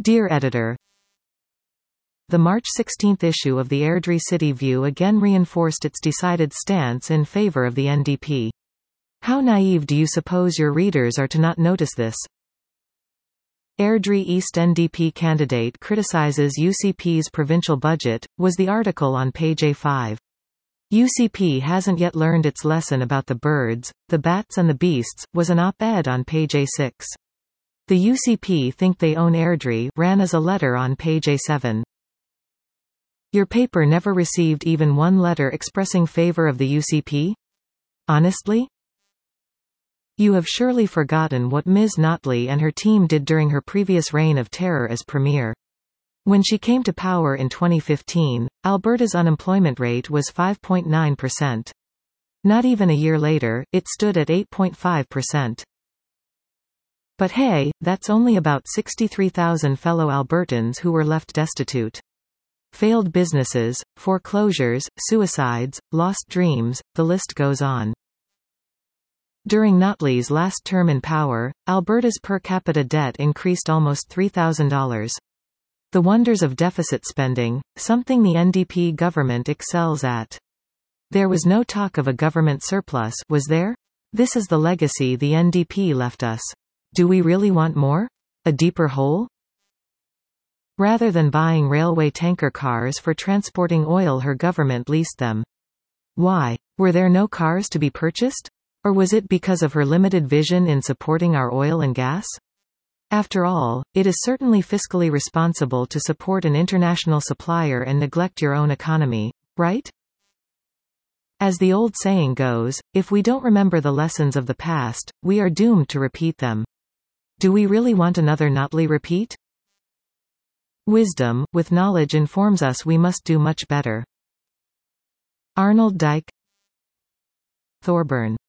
Dear Editor, the March 16 issue of the Airdrie City View again reinforced its decided stance in favour of the NDP. How naive do you suppose your readers are to not notice this? Airdrie East NDP candidate criticises UCP's provincial budget, was the article on page A5. UCP hasn't yet learned its lesson about the birds, the bats and the beasts, was an op-ed on page A6. The UCP think they own Airdrie ran as a letter on page A7. Your paper never received even one letter expressing favour of the UCP? Honestly? You have surely forgotten what Ms. Notley and her team did during her previous reign of terror as Premier. When she came to power in 2015, Alberta's unemployment rate was 5.9%. Not even a year later, it stood at 8.5%. But hey, that's only about 63,000 fellow Albertans who were left destitute. Failed businesses, foreclosures, suicides, lost dreams, the list goes on. During Notley's last term in power, Alberta's per capita debt increased almost $3,000. The wonders of deficit spending, something the NDP government excels at. There was no talk of a government surplus, was there? This is the legacy the NDP left us. Do we really want more? A deeper hole? Rather than buying railway tanker cars for transporting oil, her government leased them. Why? Were there no cars to be purchased? Or was it because of her limited vision in supporting our oil and gas? After all, it is certainly fiscally responsible to support an international supplier and neglect your own economy, right? As the old saying goes, if we don't remember the lessons of the past, we are doomed to repeat them. Do we really want another Notley repeat? Wisdom, with knowledge, informs us we must do much better. Arnold Dyke, Thorburn.